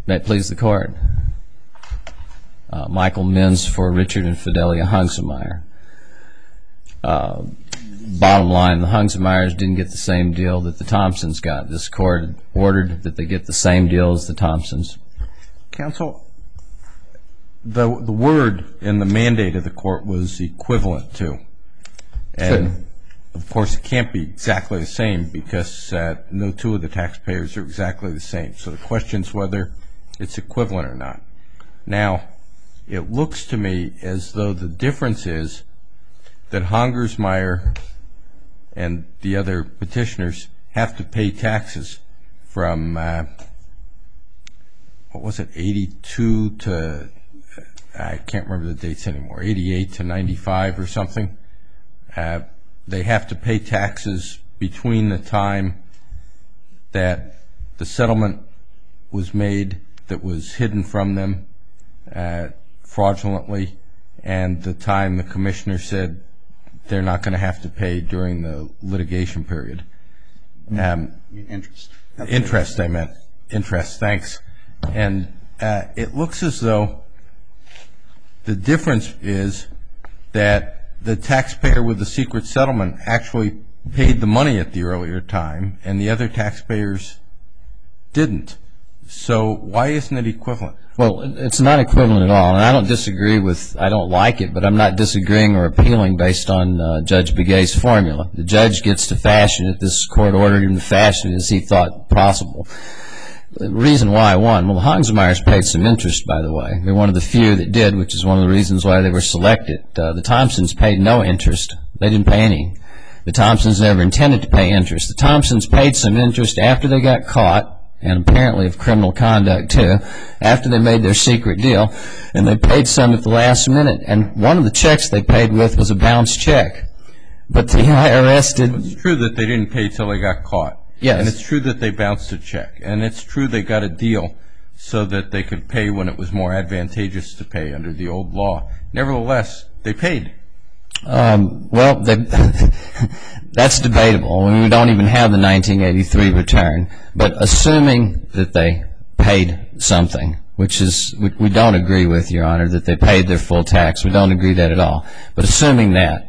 May it please the Court. Michael Mins for Richard and Fidelia Hungsemeyer. Bottom line, the Hungsemeyers didn't get the same deal that the Thompsons got. This Court ordered that they get the same deal as the Thompsons. Counsel, the word in the mandate of the Court was equivalent to. And, of course, it can't be exactly the same because no two of the taxpayers are exactly the same. So the question is whether it's equivalent or not. Now, it looks to me as though the difference is that Hungsemeyer and the other petitioners have to pay taxes from, what was it, 82 to, I can't remember the dates anymore, 88 to 95 or something. They have to pay taxes between the time that the settlement was made that was hidden from them fraudulently and the time the commissioner said they're not going to have to pay during the litigation period. Interest. Interest, I meant. Interest, thanks. And it looks as though the difference is that the taxpayer with the secret settlement actually paid the money at the earlier time and the other taxpayers didn't. So why isn't it equivalent? Well, it's not equivalent at all, and I don't disagree with, I don't like it, but I'm not disagreeing or appealing based on Judge Begay's formula. The judge gets to fashion it. This Court ordered him to fashion it as he thought possible. The reason why, one, well, the Hungsemeyers paid some interest, by the way. They're one of the few that did, which is one of the reasons why they were selected. The Thompsons paid no interest. They didn't pay any. The Thompsons never intended to pay interest. The Thompsons paid some interest after they got caught, and apparently of criminal conduct too, after they made their secret deal, and they paid some at the last minute. And one of the checks they paid with was a bounced check. But the IRS didn't. It's true that they didn't pay till they got caught. Yes. And it's true that they bounced a check. And it's true they got a deal so that they could pay when it was more advantageous to pay under the old law. Nevertheless, they paid. Well, that's debatable. We don't even have the 1983 return. But assuming that they paid something, which is, we don't agree with, Your Honor, that they paid their full tax. We don't agree that at all. But assuming that,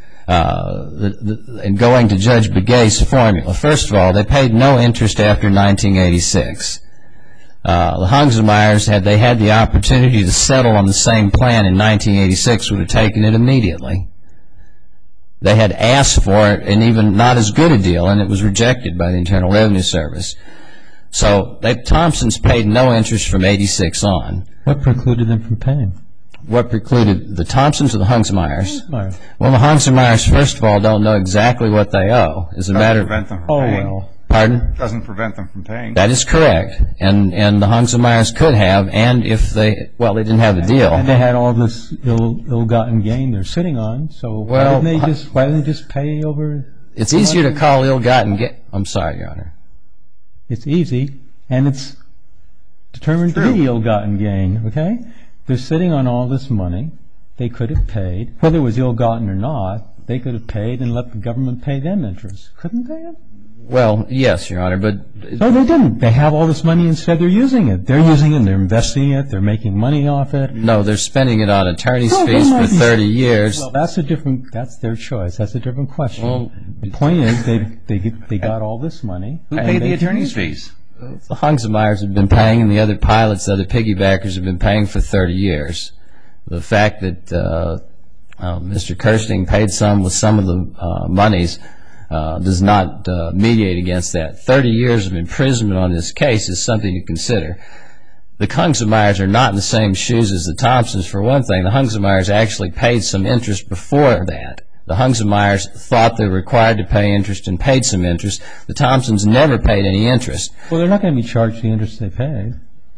and going to Judge Begay's formula, first of all, they paid no interest after 1986. The Hungsemeyers, had they had the opportunity to settle on the same plan in 1986, would have taken it immediately. They had asked for it, and even not as good a deal, and it was rejected by the Internal Revenue Service. So the Thompsons paid no interest from 86 on. What precluded them from paying? What precluded the Thompsons or the Hungsemeyers? Hungsemeyers. Well, the Hungsemeyers, first of all, don't know exactly what they owe. As a matter of prevent them from paying. Well. Pardon? Doesn't prevent them from paying. That is correct. And the Hungsemeyers could have, and if they, well, they didn't have a deal. And they had all this ill-gotten gain they're sitting on, so why didn't they just pay over? It's easier to call ill-gotten gain. I'm sorry, Your Honor. It's easy, and it's determined to be ill-gotten gain, okay? They're sitting on all this money. They could have paid. Whether it was ill-gotten or not, they could have paid and let the government pay them interest. Couldn't they have? Well, yes, Your Honor, but... No, they didn't. They have all this money, instead they're using it. They're using it, they're investing it, they're making money off it. No, they're spending it on attorney's fees for 30 years. Well, that's their choice. That's a different question. Well, the point is, they got all this money. Who paid the attorney's fees? The Hungsemeyers have been paying, and the other pilots, the other piggybackers have been paying for 30 years. The fact that Mr. Kirsting paid some with some of the monies does not mediate against that. 30 years of imprisonment on this case is something to consider. The Hungsemeyers are not in the same shoes as the Thompsons, for one thing. The Hungsemeyers actually paid some interest before that. The Hungsemeyers thought they were required to pay interest and paid some interest. The Thompsons never paid any interest. Well, they're not going to be charged the interest they paid.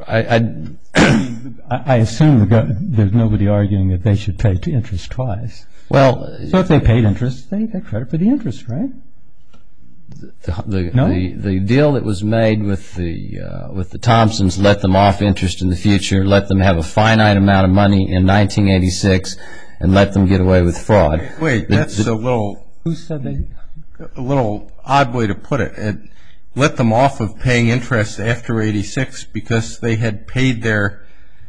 I assume there's nobody arguing that they should pay interest twice. Well, so if they paid interest, they get credit for the interest, right? The deal that was made with the Thompsons let them off interest in the future, let them have a finite amount of money in 1986, and let them get away with fraud. Wait, that's a little... Who said that? A little odd way to put it. let them off of paying interest after 86 because they had paid their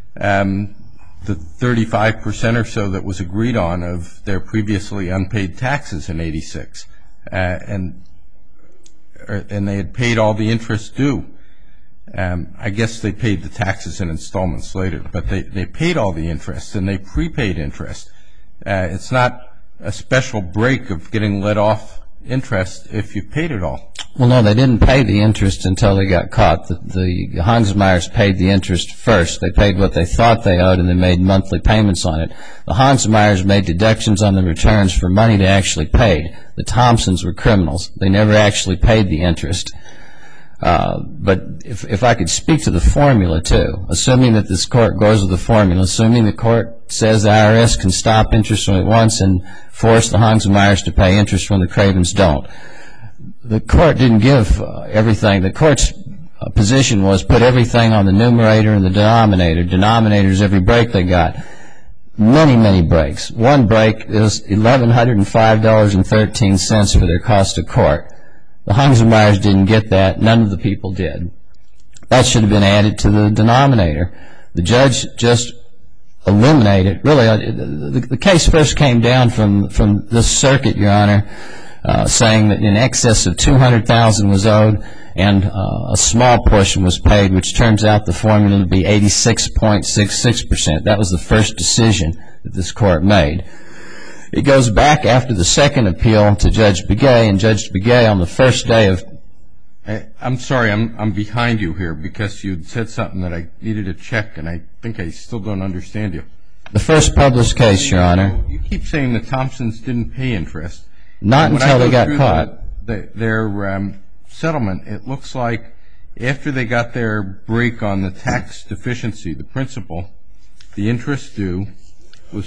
the 35% or so that was agreed on of their previously unpaid taxes in 86, and they had paid all the interest due. I guess they paid the taxes in installments later, but they paid all the interest and they prepaid interest. It's not a special break of getting let off interest if you paid it all. Well, no, they didn't pay the interest until they got caught. The Hansmeyers paid the interest first. They paid what they thought they owed, and they made monthly payments on it. The Hansmeyers made deductions on the returns for money they actually paid. The Thompsons were criminals. They never actually paid the interest. But if I could speak to the formula, too, assuming that this court goes with the formula, assuming the court says the IRS can stop interest when it wants and force the Hansmeyers to pay interest when the Cravens don't. The court didn't give everything. The court's position was put everything on the numerator and the denominator. Denominators, every break they got. Many, many breaks. One break is $1,105.13 for their cost of court. The Hansmeyers didn't get that. None of the people did. That should have been added to the denominator. The judge just eliminated. Really, the case first came down from this circuit, Your Honor, saying that in excess of $200,000 was owed and a small portion was paid, which turns out the formula to be 86.66%. That was the first decision that this court made. It goes back after the second appeal to Judge Begay, and Judge Begay on the first day of... I'm sorry, I'm behind you here because you said something that I needed to check, and I think I still don't understand you. The first published case, Your Honor. You keep saying the Thompsons didn't pay interest. Not until they got caught. Their settlement, it looks like after they got their break on the tax deficiency, the principal, the interest due was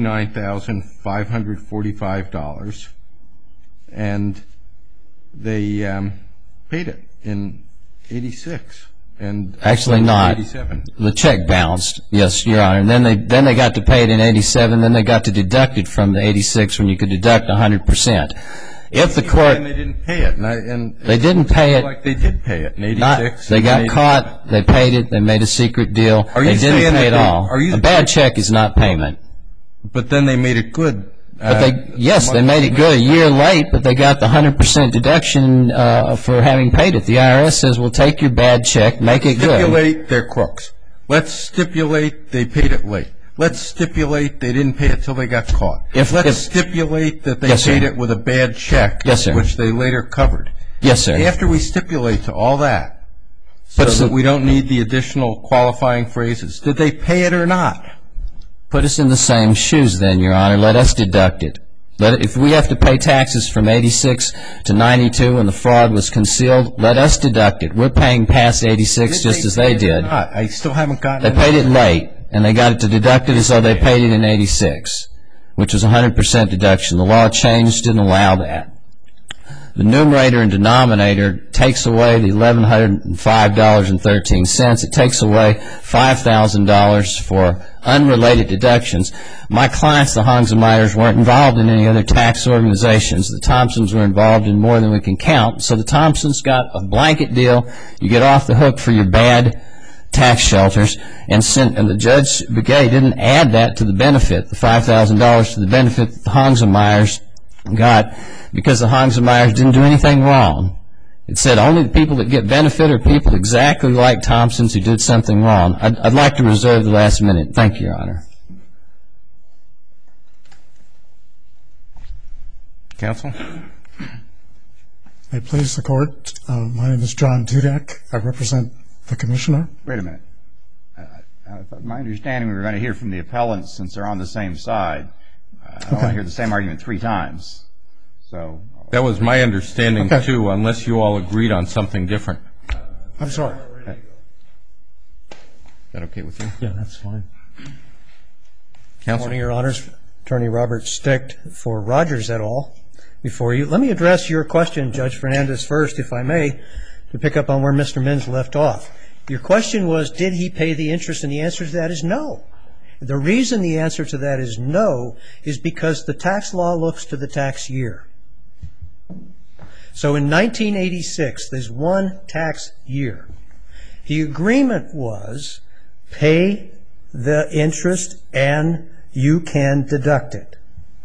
$59,545, and they paid it in 86. And actually not. 87. The check bounced, yes, Your Honor. And then they got to pay it in 87. Then they got to deduct it from the 86 when you could deduct 100%. If the court... And they didn't pay it. And they didn't pay it. Like they did pay it in 86. They got caught. They paid it. They made a secret deal. They didn't pay it all. A bad check is not payment. But then they made it good. Yes, they made it good a year late, but they got the 100% deduction for having paid it. The IRS says, we'll take your bad check, make it good. Stipulate they're crooks. Let's stipulate they paid it late. Let's stipulate they didn't pay it till they got caught. Let's stipulate that they paid it with a bad check, which they later covered. Yes, sir. After we stipulate to all that, so that we don't need the additional qualifying phrases, did they pay it or not? Put us in the same shoes then, Your Honor. Let us deduct it. If we have to pay taxes from 86 to 92 and the fraud was concealed, let us deduct it. We're paying past 86 just as they did. I still haven't gotten it. They paid it late, and they got it to deduct it as though they paid it in 86, which was 100% deduction. The law changed, didn't allow that. The numerator and denominator takes away the $1,105.13. It takes away $5,000 for unrelated deductions. My clients, the Hansmeyers, weren't involved in any other tax organizations. The Thompsons were involved in more than we can count. So the Thompsons got a blanket deal. You get off the hook for your bad tax shelters, and the Judge Begay didn't add that to the benefit, the $5,000 to the benefit that the Hansmeyers got, because the Hansmeyers didn't do anything wrong. It said only the people that get benefit are people exactly like Thompsons who did something wrong. I'd like to reserve the last minute. Thank you, Your Honor. Counsel? May it please the Court. My name is John Dudek. I represent the Commissioner. Wait a minute. My understanding, we were going to hear from the appellants since they're on the same side. I don't want to hear the same argument 3 times. That was my understanding, too, unless you all agreed on something different. I'm sorry. Is that okay with you? Yeah, that's fine. Counsel? Good morning, Your Honors. Attorney Robert Sticht for Rogers et al. Before you. Let me address your question, Judge Fernandez, first, if I may, to pick up on where Mr. Mintz left off. Your question was, did he pay the interest? And the answer to that is no. The reason the answer to that is no is because the tax law looks to the tax year. So in 1986, there's one tax year. The agreement was pay the interest and you can deduct it.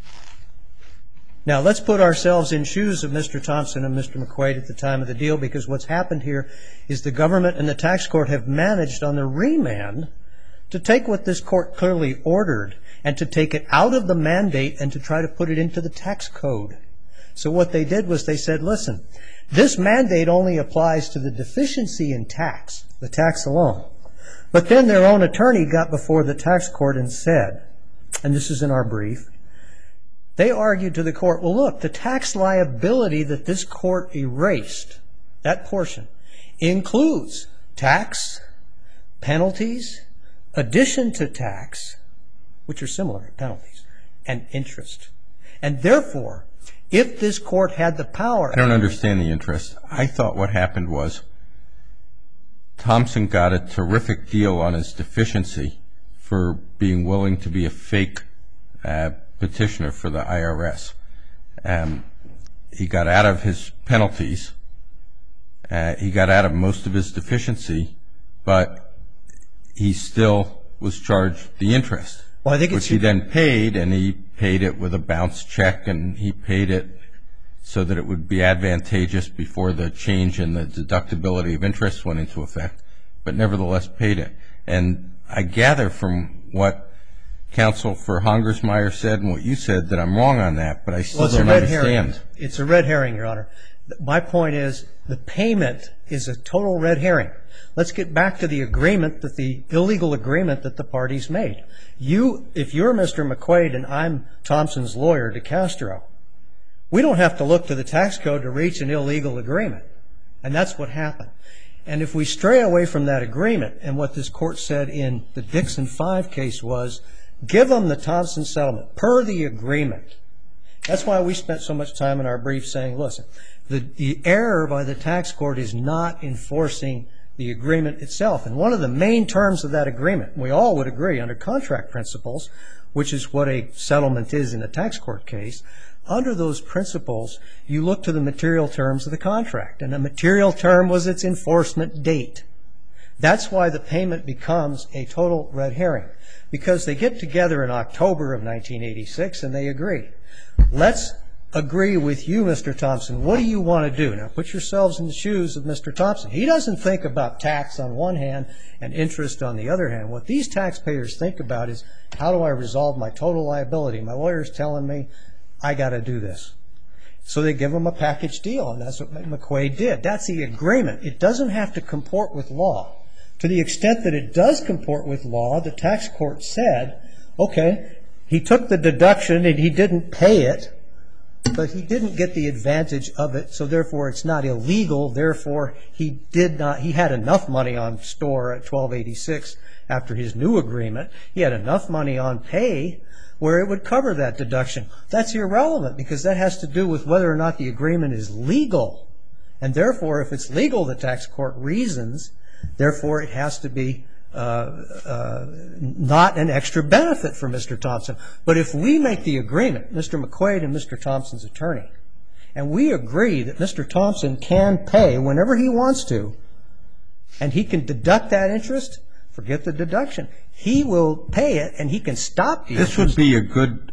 Now let's put ourselves in shoes of Mr. Thompson and Mr. McQuaid at the time of the deal, because what's happened here is the government and the tax court have managed on the remand to take what this court clearly ordered and to take it out of the mandate and to try to put it into the tax code. So what they did was they said, listen, this mandate only applies to the deficiency in tax, the tax alone. But then their own attorney got before the tax court and said, and this is in our brief, they argued to the court, well, look, the tax liability that this court erased, that portion, includes tax, penalties, addition to tax, which are similar penalties, and interest. And therefore, if this court had the power... I don't understand the interest. I thought what happened was Thompson got a terrific deal on his deficiency for being willing to be a fake petitioner for the IRS. He got out of his penalties. He got out of most of his deficiency, but he still was charged the interest, which he then paid, and he paid it with a bounce check, and he paid it so that it would be advantageous before the change in the deductibility of interest went into effect, but nevertheless paid it. And I gather from what counsel for Hongersmeyer said and what you said that I'm wrong on that, but I still don't understand. It's a red herring, Your Honor. My point is the payment is a total red herring. Let's get back to the agreement, the illegal agreement that the parties made. If you're Mr. McQuaid and I'm Thompson's lawyer, DeCastro, we don't have to look to the tax code to reach an illegal agreement. And that's what happened. And if we stray away from that agreement, and what this court said in the Dixon 5 case was, give them the Thompson settlement per the agreement. That's why we spent so much time in our brief saying, listen, the error by the tax court is not enforcing the agreement itself. And one of the main terms of that agreement, we all would agree under contract principles, which is what a settlement is in a tax court case, under those principles, you look to the material terms of the contract. And the material term was its enforcement date. That's why the payment becomes a total red herring. Because they get together in October of 1986 and they agree. Let's agree with you, Mr. Thompson. What do you want to do? Now put yourselves in the shoes of Mr. Thompson. He doesn't think about tax on one hand and interest on the other hand. What these taxpayers think about is, how do I resolve my total liability? My lawyer's telling me I got to do this. So they give him a package deal, and that's what McQuaid did. That's the agreement. It doesn't have to comport with law. To the extent that it does comport with law, the tax court said, okay, he took the deduction and he didn't pay it, but he didn't get the advantage of it, so therefore it's not illegal. Therefore, he had enough money on store at 1286 after his new agreement. He had enough money on pay where it would cover that deduction. That's irrelevant because that has to do with whether or not the agreement is legal. And therefore, if it's legal, the tax court reasons, therefore it has to be not an extra benefit for Mr. Thompson. But if we make the agreement, Mr. McQuaid and Mr. Thompson's attorney, and we agree that Mr. Thompson can pay whenever he wants to, and he can deduct that interest, forget the deduction. He will pay it, and he can stop the interest. This would be a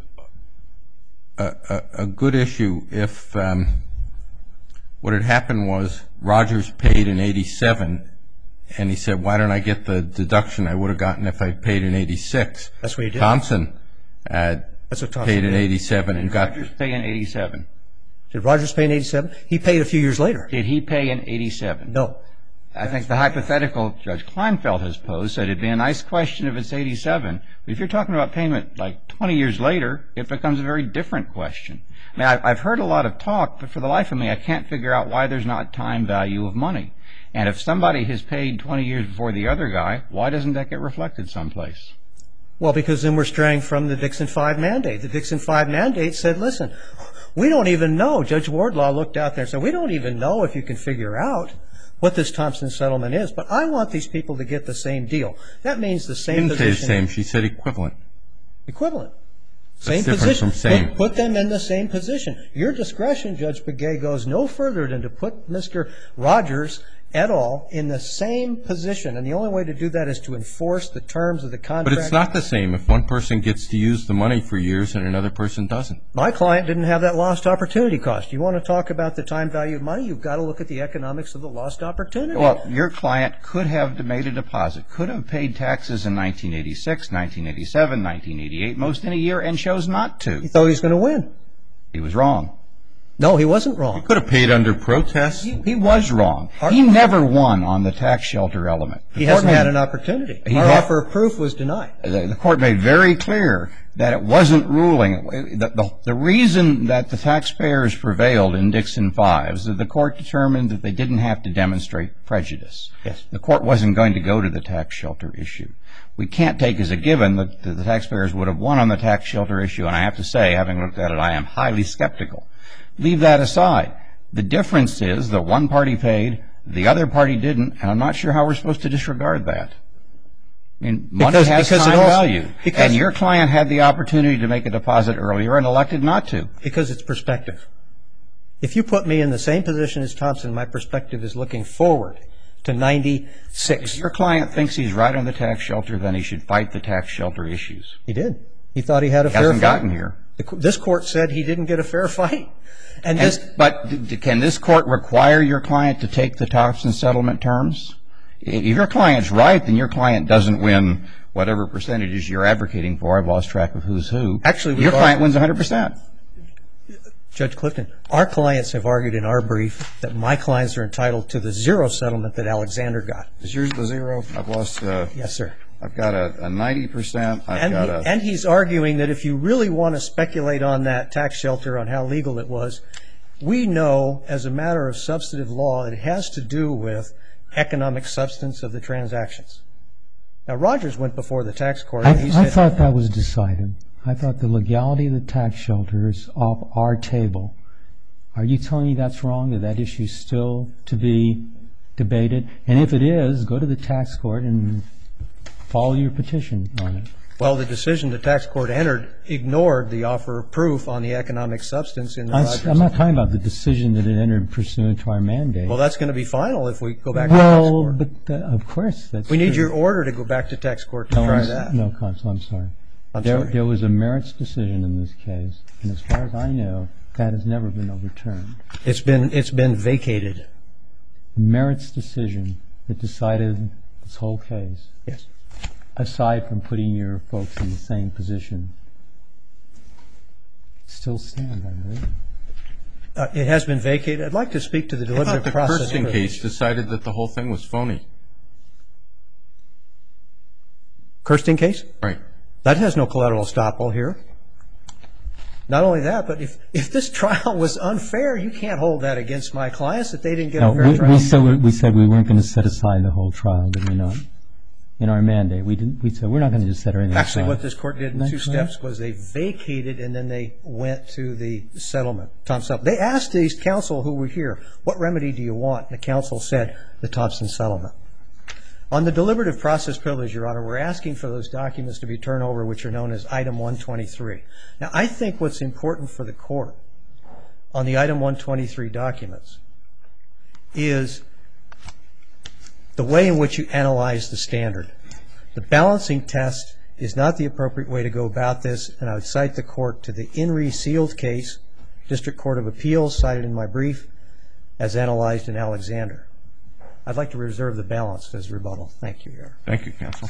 good issue if what had happened was Rogers paid in 87, and he said, why don't I get the deduction I would have gotten if I paid in 86? That's what he did. Thompson paid in 87 and got... Rogers pay in 87. Did Rogers pay in 87? He paid a few years later. Did he pay in 87? No. I think the hypothetical Judge Kleinfeld has posed said it'd be a nice question if it's 87. But if you're talking about payment like 20 years later, it becomes a very different question. I mean, I've heard a lot of talk, but for the life of me, I can't figure out why there's not time value of money. And if somebody has paid 20 years before the other guy, why doesn't that get reflected someplace? Well, because then we're straying from the Dixon 5 mandate. The Dixon 5 mandate said, listen, we don't even know. Judge Wardlaw looked out there and said, we don't even know if you can figure out what this Thompson settlement is, but I want these people to get the same deal. That means the same position. She didn't say the same. She said equivalent. Equivalent. Same different position. from same. Put them in the same position. Your discretion, Judge Begay, goes no further than to put Mr. Rogers et al. In the same position. And the only way to do that is to enforce the terms of the contract. But it's not the same if one person gets to use the money for years and another person doesn't. My client didn't have that lost opportunity cost. You want to talk about the time value of money, you've got to look at the economics of the lost opportunity. Well, your client could have made a deposit, could have paid taxes in 1986, 1987, 1988, most in a year, and chose not to. He thought he was going to win. He was wrong. No, he wasn't wrong. Could have paid under protest. He was wrong. He never won on the tax shelter element. He hasn't had an opportunity. Our offer of proof was denied. The court made very clear that it wasn't ruling. The reason that the taxpayers prevailed in Dixon 5 is that the court determined that they didn't have to demonstrate prejudice. Yes. The court wasn't going to go to the tax shelter issue. We can't take as a given that the taxpayers would have won on the tax shelter issue, and I have to say, having looked at it, I am highly skeptical. Leave that aside. The difference is that one party paid, the other party didn't, and I'm not sure how we're supposed to disregard that. I mean, money has time value, and your client had the opportunity to make a deposit earlier and elected not to. Because it's perspective. If you put me in the same position as Thompson, my perspective is looking forward to 96. If your client thinks he's right on the tax shelter, then he should fight the tax shelter issues. He did. He thought he had a fair fight. He hasn't gotten here. This court said he didn't get a fair fight. But can this court require your client to take the Thompson settlement terms? If your client's right, then your client doesn't win whatever percentages you're advocating for. I've lost track of who's who. Actually, your client wins 100%. Judge Clifton, our clients have argued in our brief that my clients are entitled to the zero settlement that Alexander got. Is yours the zero? I've lost. Yes, sir. I've got a 90%. And he's arguing that if you really want to speculate on that tax shelter, on how legal it was, we know as a matter of substantive law it has to do with economic substance of the transactions. Now, Rogers went before the tax court. And he said, I thought that was decided. I thought the legality of the tax shelter is off our table. Are you telling me that's wrong, that that issue is still to be debated? And if it is, go to the tax court and follow your petition on it. Well, the decision the tax court entered ignored the offer of proof on the economic substance in the Rogers. I'm not talking about the decision that it entered pursuant to our mandate. Well, that's going to be final if we go back to tax court. Well, but of course that's We need true. your order to go back to tax court to try that. No, Counsel, I'm sorry. I'm sorry. There was a merits decision in this case, and as far as I know, that has never been overturned. It's been vacated. A merits decision that decided this whole case. Yes. Aside from putting your folks in the same position, still stand, I believe. It has been vacated. I'd like to speak to the deliberative process. The Kirsten case decided that the whole thing was phony. Kirsten case? Right. That has no collateral estoppel here. Not only that, but if this trial was unfair, you can't hold that against my clients that they didn't get a fair trial. We said we weren't going to set aside the whole trial, did we not? In our mandate, we said we're not going to just set everything aside. Actually, what this court did in two steps was they vacated and then they went to the settlement. They asked these counsel who were here, what remedy do you want? And the counsel said, the Thompson settlement. On the deliberative process privilege, Your Honor, we're asking for those documents to be turned over, which are known as Item 123. Now, I think what's important for the court on the Item 123 documents is the way in which you analyze the standard. The balancing test is not the appropriate way to go about this, and I would cite the court to the Inree Sealed case, District Court of Appeals, cited in my brief, as analyzed in Alexander. I'd like to reserve the balance as rebuttal. Thank you, Your Honor. Thank you, counsel.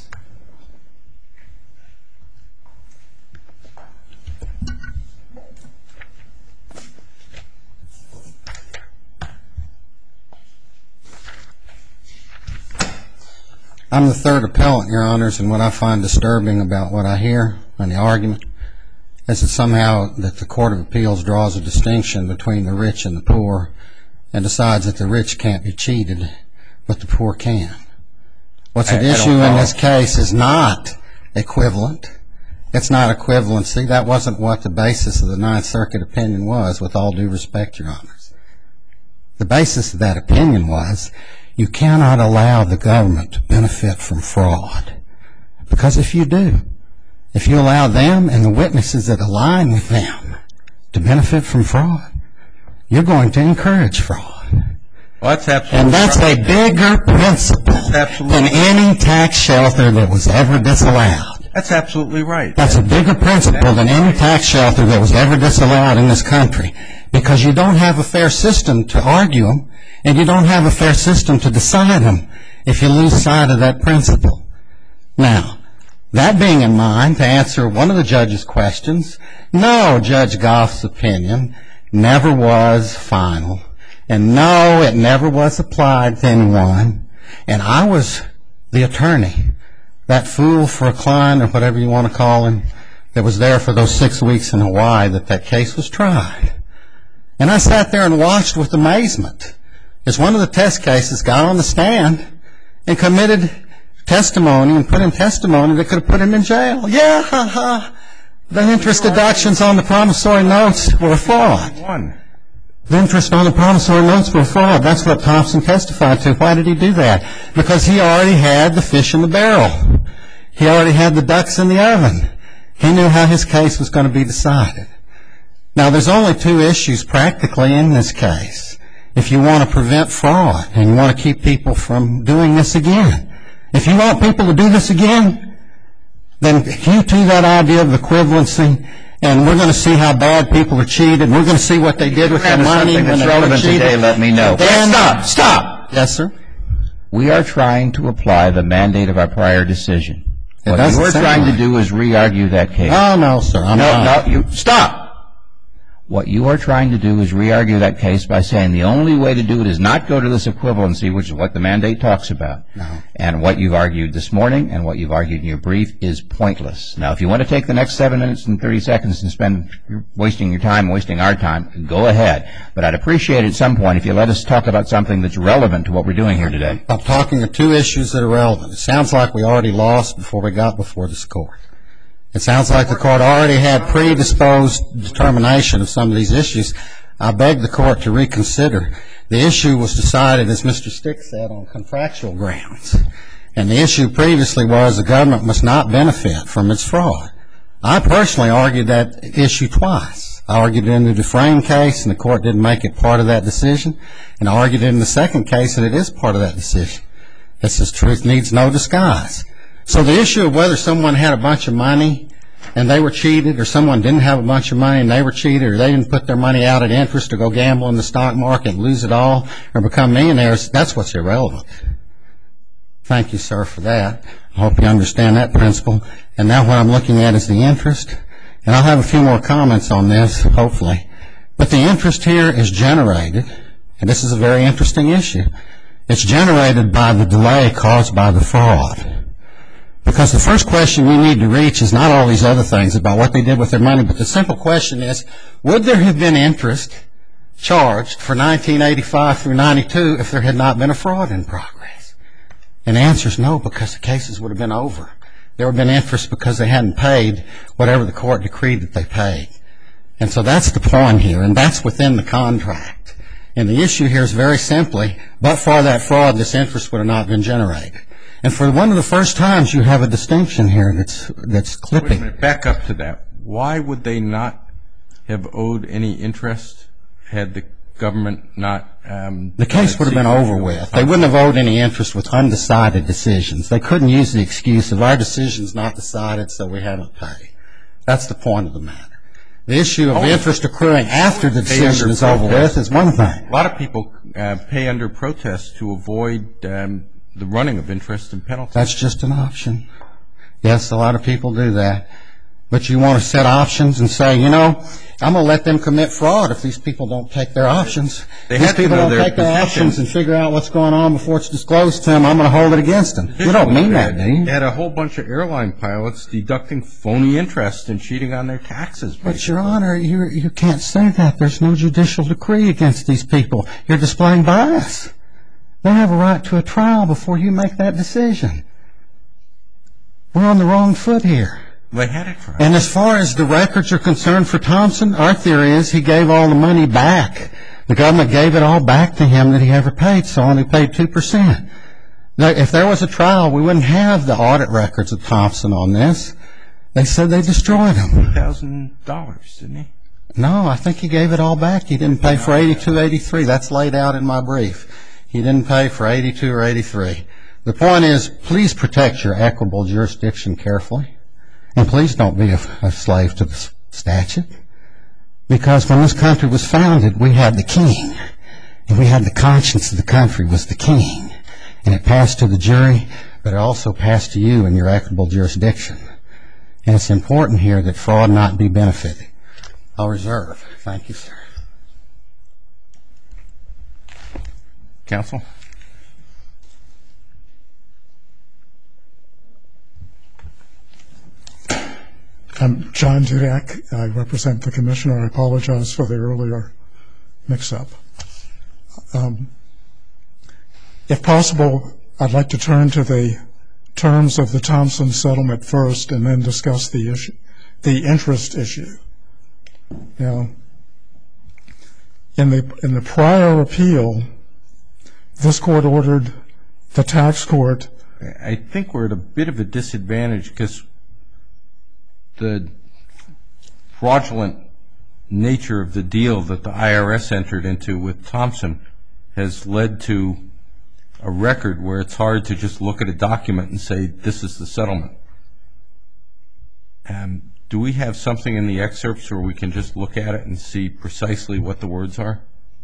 I'm the third appellant, Your Honors, and what I find disturbing about what I hear in the argument is that somehow that the Court of Appeals draws a distinction between the rich and the poor and decides that the rich can't be cheated, but the poor can. What's at issue in this case is not equivalent. It's not equivalency. That wasn't what the basis of the Ninth Circuit opinion was, with all due respect, Your Honors. The basis of that opinion was you cannot allow the government to benefit from fraud, because if you do, if you allow them and the witnesses that align with them to benefit from fraud, you're going to encourage fraud. Well, that's absolutely And that's a bigger principle than any tax shelter that was ever disallowed. That's absolutely right. That's a bigger principle than any tax shelter that was ever disallowed in this country, because you don't have a fair system to argue them, and you don't have a fair system to decide them if you lose sight of that principle. Now, that being in mind, to answer one of the judge's questions, no, Judge Goff's opinion never was final. And no, it never was applied to anyone. And I was the attorney, that fool for a client or whatever you want to call him, that was there for those 6 weeks in Hawaii that case was tried. And I sat there and watched with amazement as one of the test cases got on the stand and committed testimony and put in testimony that could have put him in jail. Yeah, the interest deductions on the promissory notes were a fraud. The interest on the promissory notes were a fraud. That's what Thompson testified to. Why did he do that? Because he already had the fish in the barrel. He already had the ducks in the oven. He knew how his case was going to be decided. Now, there's only two issues practically in this case. If you want to prevent fraud and you want to keep people from doing this again, if you want people to do this again, then hew to that idea of equivalency, and we're going to see how bad people are cheated. We're going to see what they did with their money when that's they were relevant cheated. today, let me know. Stop. Yes, sir. We are trying to apply the mandate of our prior decision. It What doesn't you are sound trying like to do is re-argue that case. Oh, no, sir. I'm not. Stop. What you are trying to do is re-argue that case by saying the only way to do it is not go to this equivalency, which is what the mandate talks about. No. And what you've argued this morning and what you've argued in your brief is pointless. Now, if you want to take the next 7 minutes and 30 seconds and spend wasting your time, wasting our time, go ahead. But I'd appreciate at some point if you let us talk about something that's relevant to what we're doing here today. I'm talking of two issues that are relevant. It sounds like we already lost before we got before this court. It sounds like the court already had predisposed determination of some of these issues. I beg the court to reconsider. The issue was decided, as Mr. Stick said, on contractual grounds. And the issue previously was the government must not benefit from its fraud. I personally argued that issue twice. I argued it in the Dufresne case, and the court didn't make it part of that decision. And I argued it in the second case, and it is part of that decision. It says truth needs no disguise. So the issue of whether someone had a bunch of money and they were cheated, or someone didn't have a bunch of money and they were cheated, or they didn't put their money out at interest to go gamble in the stock market and lose it all or become millionaires, that's what's irrelevant. Thank you, sir, for that. I hope you understand that principle. And now what I'm looking at is the interest. And I'll have a few more comments on this, hopefully. But the interest here is generated, and this is a very interesting issue. It's generated by the delay caused by the fraud. Because the first question we need to reach is not all these other things about what they did with their money, but the simple question is, would there have been interest charged for 1985 through 92 if there had not been a fraud in progress? And the answer is no, because the cases would have been over. There would have been interest because they hadn't paid whatever the court decreed that they paid. And so that's the point here, and that's within the contract. And the issue here is very simply, but for that fraud, this interest would have not been generated. And for one of the first times, you have a distinction here that's clipping. Wait a minute, back up to that. Why would they not have owed any interest had the government not... The case would have been over with. They wouldn't have owed any interest with undecided decisions. They couldn't use the excuse of our decision's not decided, so we haven't paid. That's the point of the matter. The issue of interest accruing after the decision is over with is one thing. A lot of people pay under protest to avoid the running of interest and penalties. That's just an option. Yes, a lot of people do that. But you want to set options and say, you know, I'm going to let them commit fraud if these people don't take their options. These people don't take their options and figure out what's going on before it's disclosed to them. I'm going to hold it against them. You don't mean that, do you? They had a whole bunch of airline pilots deducting phony interest and cheating on their taxes. But, Your Honor, you can't say that. There's no judicial decree against these people. You're displaying bias. They have a right to a trial before you make that decision. We're on the wrong foot here. They had a trial. And as far as the records are concerned for Thompson, our theory is he gave all the money back. The government gave it all back to him that he ever paid, so only paid 2%. Now, if there was a trial, we wouldn't have the audit records of Thompson on this. They said they destroyed them. $1,000, didn't he? No, I think he gave it all back. He didn't pay for 82, 83. That's laid out in my brief. He didn't pay for 82 or 83. The point is, please protect your equitable jurisdiction carefully, and please don't be a slave to the statute, because when this country was founded, we had the king, and we had the conscience of the country was the king, and it passed to the jury, but it also passed to you in your equitable jurisdiction. And it's important here that fraud not be benefited. I'll reserve. Thank you, sir. Counsel? I'm John Dudek. I represent the Commissioner. I apologize for the earlier mix-up. If possible, I'd like to turn to the terms of the Thompson settlement first and then discuss the interest issue. Now, in the prior appeal, this court ordered the tax court. I think we're at a bit of a disadvantage because the fraudulent nature of the deal that the IRS entered into with Thompson has led to a record where it's hard to just look at a document and say, this is the settlement. Do we have something in the excerpts where we can just look at it and see precisely what the words are?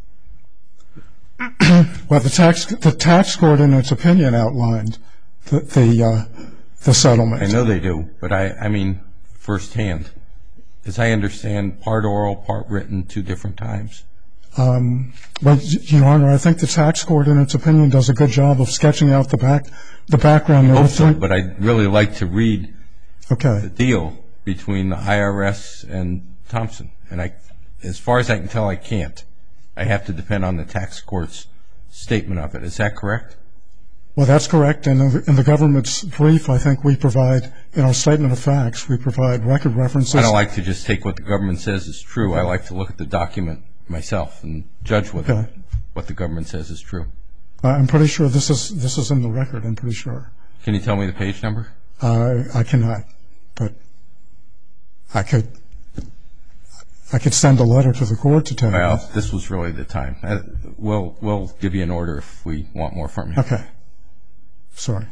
Well, the tax court, in its opinion, outlined the settlement. I know they do, but I mean firsthand. As I understand, part oral, part written, 2 different times. Well, Your Honor, I think the tax court, in its opinion, does a good job of sketching out the background. I hope so, but I'd really like to read the deal between the IRS and Thompson. And as far as I can tell, I can't. I have to depend on the tax court's statement of it. Is that correct? Well, that's correct. And in the government's brief, I think we provide, in our statement of facts, we provide record references. I don't like to just take what the government says is true. I like to look at the document myself and judge what the government says is true. I'm pretty sure this is in the record. I'm pretty sure. Can you tell me the page number? I cannot, but I could send a letter to the court to tell you. Well, this was really the time. We'll give you an order if we want more from you. Okay. Sorry.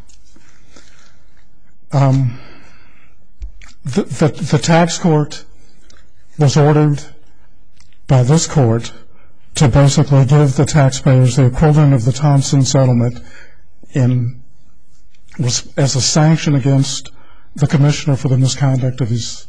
The tax court was ordered by this court to basically give the taxpayers the equivalent of the Thompson settlement as a sanction against the commissioner for the misconduct of his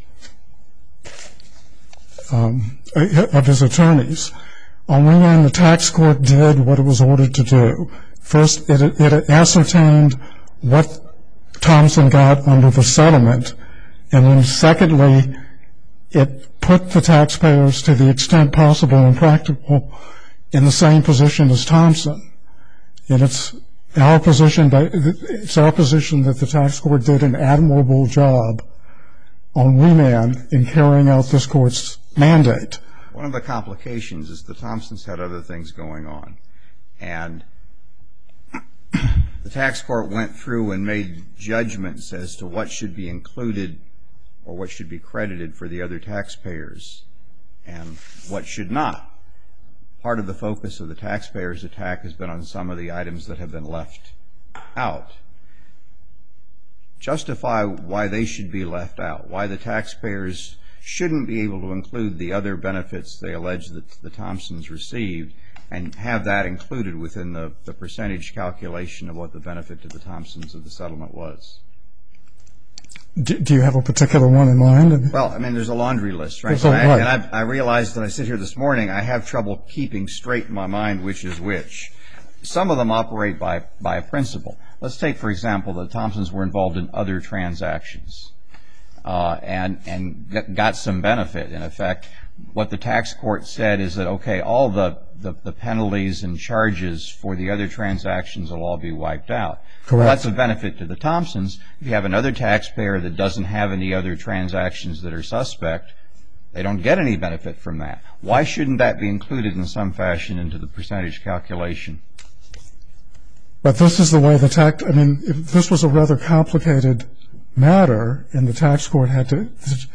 attorneys. On one hand, the tax court did what it was ordered to do. First, it ascertained what Thompson got under the settlement, and then secondly, it put the taxpayers, to the extent possible and practical, in the same position as Thompson. And it's our position that the tax court did an admirable job on remand in carrying out this court's mandate. One of the complications is the Thompsons had other things going on, and the tax court went through and made judgments as to what should be included or what should be credited for the other taxpayers and what should not. Part of the focus of the taxpayers' attack has been on some of the items that have been left out. Justify why they should be left out, why the taxpayers shouldn't be able to include the other benefits they allege that the Thompsons received and have that included within the percentage calculation of what the benefit to the Thompsons of the settlement was. Do you have a particular one in mind? Well, I mean, there's a laundry list, right? And I realized that I sit here this morning, I have trouble keeping straight in my mind which is which. Some of them operate by a principle. Let's take, for example, the Thompsons were involved in other transactions and got some benefit. In effect, what the tax court said is that, okay, all the penalties and charges for the other transactions will all be wiped out. Correct. Well, that's a benefit to the Thompsons. If you have another taxpayer that doesn't have any other transactions that are suspect, they don't get any benefit from that. Why shouldn't that be included in some fashion into the percentage calculation? But this is the way if this was a rather complicated matter, and the tax court had to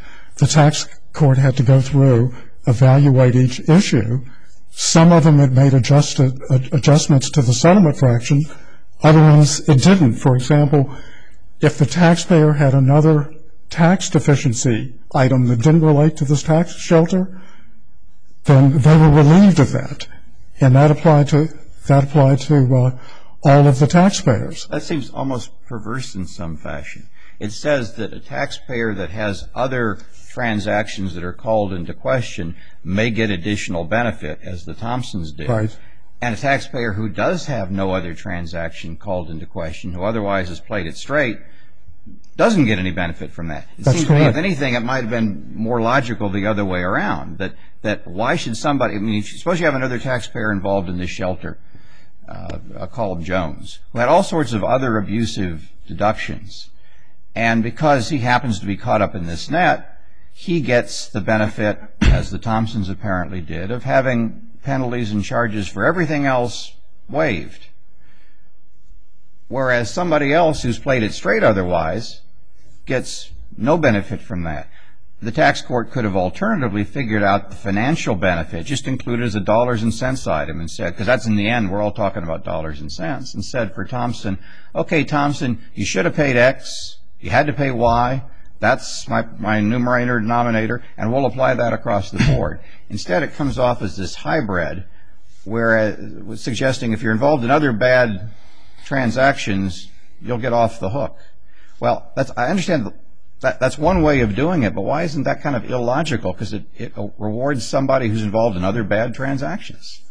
go through, evaluate each issue. Some of them it made adjustments to the settlement fraction. Other ones it didn't. For example, if the taxpayer had another tax deficiency item that didn't relate to this tax shelter, then they were relieved of that, and that applied to all of the taxpayers. That seems almost perverse in some fashion. It says that a taxpayer that has other transactions that are called into question may get additional benefit, as the Thompsons did. Right. And a taxpayer who does have no other transaction called into question, who otherwise has played it straight, doesn't get any benefit from that. It seems to me, if anything, it might have been more logical the other way around, that why should somebody, I mean, suppose you have another taxpayer involved in this shelter, called Jones, who had all sorts of other abusive deductions. And because he happens to be caught up in this net, he gets the benefit, as the Thompsons apparently did, of having penalties and charges for everything else waived. Whereas somebody else who's played it straight otherwise gets no benefit from that. The tax court could have alternatively figured out the financial benefit, just included as a dollars and cents item, and said, because that's in the end, we're all talking about dollars and cents, and said for Thompson, okay, Thompson, you should have paid X, you had to pay Y, that's my numerator denominator, and we'll apply that across the board. Instead, it comes off as this hybrid, where suggesting if you're involved in other bad transactions, you'll get off the hook. Well, I understand that's one way of doing it, but why isn't that kind of illogical? Because it rewards somebody who's involved in other bad transactions.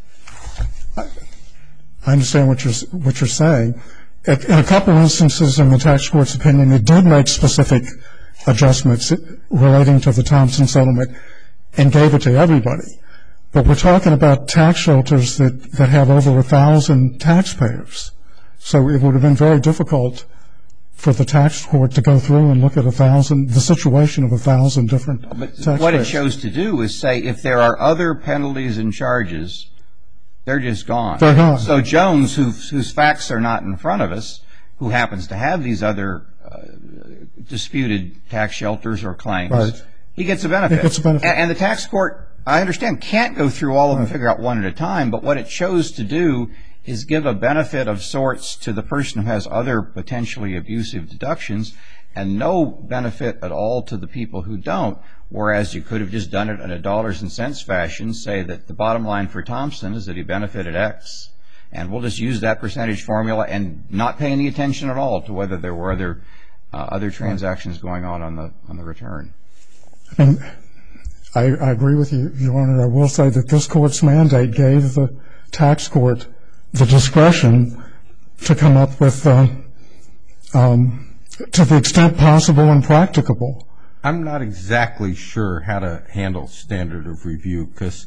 I understand what you're saying. In a couple of instances in the tax court's opinion, it did make specific adjustments relating to the Thompson settlement and gave it to everybody. But we're talking about tax shelters that have over 1,000 taxpayers. So it would have been very difficult for the tax court to go through and look at the situation of 1,000 different taxpayers. What it chose to do is say if there are other penalties and charges, they're just gone. They're gone. So Jones, whose facts are not in front of us, who happens to have these other disputed tax shelters or claims, right, he gets a benefit. He gets a benefit. And the tax court, I understand, can't go through all of them and figure out one at a time, but what it chose to do is give a benefit of sorts to the person who has other potentially abusive deductions and no benefit at all to the people who don't, whereas you could have just done it in a dollars and cents fashion, say that the bottom line for Thompson is that he benefited X, and we'll just use that percentage formula and not pay any attention at all to whether there were other transactions going on the return. And I agree with you, Your Honor. I will say that this court's mandate gave the tax court the discretion to come up with, to the extent possible and practicable. I'm not exactly sure how to handle standard of review, because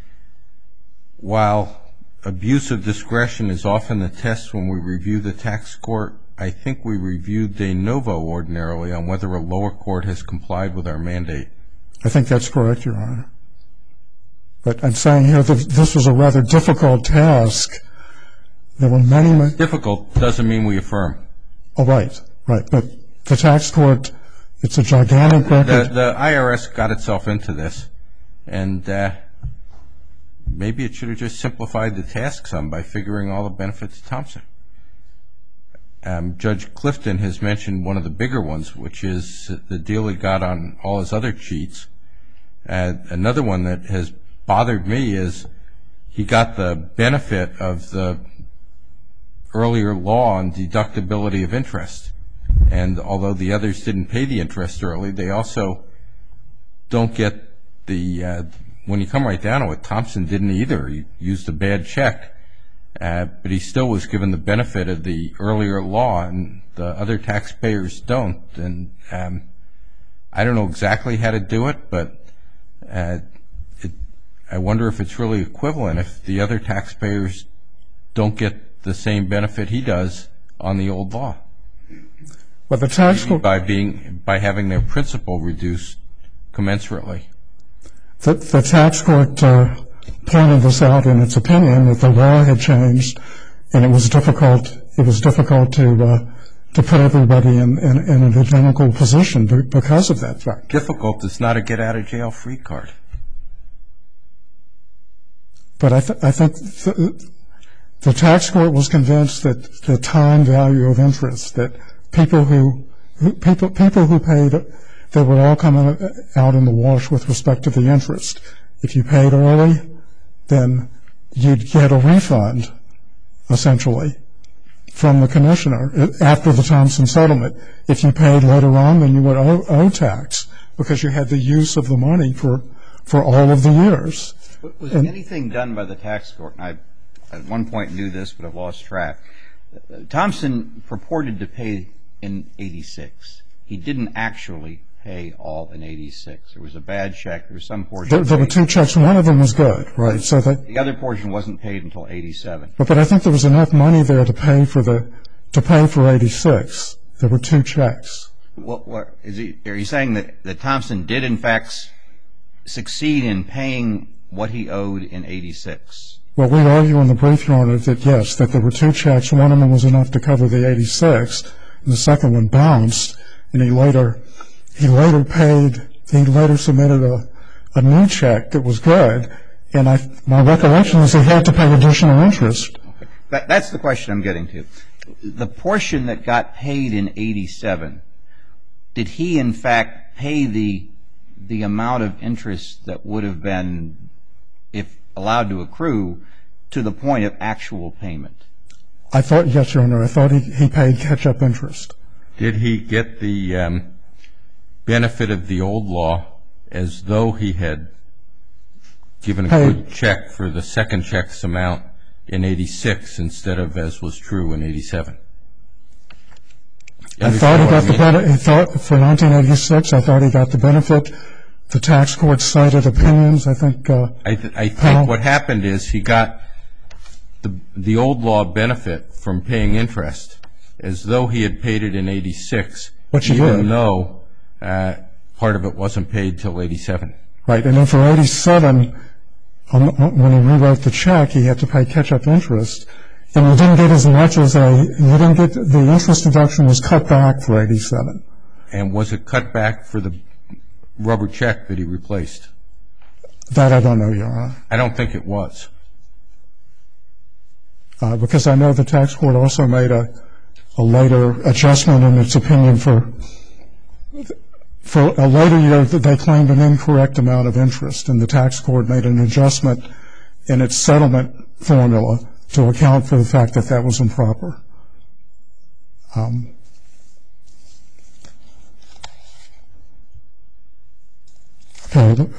while abuse of discretion is often the test when we review the tax court, I think we review de novo ordinarily on whether a lower court has complied with our mandate. I think that's correct, Your Honor. But I'm saying here that this was a rather difficult task. There were many... Difficult doesn't mean we affirm. Oh, right. But the tax court, it's a gigantic record. The IRS got itself into this, and maybe it should have just simplified the task some by figuring all the benefits of Thompson. Judge Clifton has mentioned one of the bigger ones, which is the deal he got on all his other cheats. Another one that has bothered me is he got the benefit of the earlier law on deductibility of interest. And although the others didn't pay the interest early, they also don't get the, when you come right down to it, Thompson didn't either. He used a bad check, but he still was given the benefit of the earlier law, and the other taxpayers don't. And I don't know exactly how to do it, but I wonder if it's really equivalent if the other taxpayers don't get the same benefit he does on the old law. But the tax court... By having their principal reduced commensurately. The tax court pointed this out in its opinion, that the law had changed, and it was difficult to to put everybody in an identical position because of that fact. Difficult is not a get-out-of-jail-free card. But I think the tax court was convinced that the time value of interest, that people who paid, they would all come out in the wash with respect to the interest. If you paid early, then you'd get a refund, essentially, from the commissioner after the Thompson settlement. If you paid later on, then you would owe tax because you had the use of the money for all of the years. Was anything done by the tax court? I at one point knew this, but I've lost track. Thompson purported to pay in 86. He didn't actually pay all in 86. There was a bad check. There was some portion. There were two checks. One of them was good, right? So the other portion wasn't paid until 87. But I think there was enough money there to pay for 86. There were two checks. Are you saying that Thompson did in fact succeed in paying what he owed in 86? Well, we argue in the brief, Your Honor, that yes, that there were two checks. One of them was enough to cover the 86, and the second one bounced. And he later submitted a new check that was good. And my recollection is he had to pay additional interest. Okay. That's the question I'm getting to. The portion that got paid in 87, did he in fact pay the amount of interest that would have been, if allowed to accrue, to the point of actual payment? Yes, Your Honor. I thought he paid catch-up interest. Did he get the benefit of the old law as though he had given a good check for the second check's amount in 86 instead of as was true in 87? I thought he got the benefit. For 1986, I thought he got the benefit. The tax court cited opinions. I think what happened is he got the old law benefit from paying interest as though he had paid it in 86, even though part of it wasn't paid till 87. Right, and then for 87, when he rewrote the check, he had to pay catch-up interest, and he didn't get as much as the interest deduction was cut back for 87. And was it cut back for the rubber check that he replaced? That I don't know, Your Honor. I don't think it was. Because I know the tax court also made a later adjustment in its opinion for a later year that they claimed an incorrect amount of interest, and the tax court made an adjustment in its settlement formula to account for the fact that that was improper. Okay.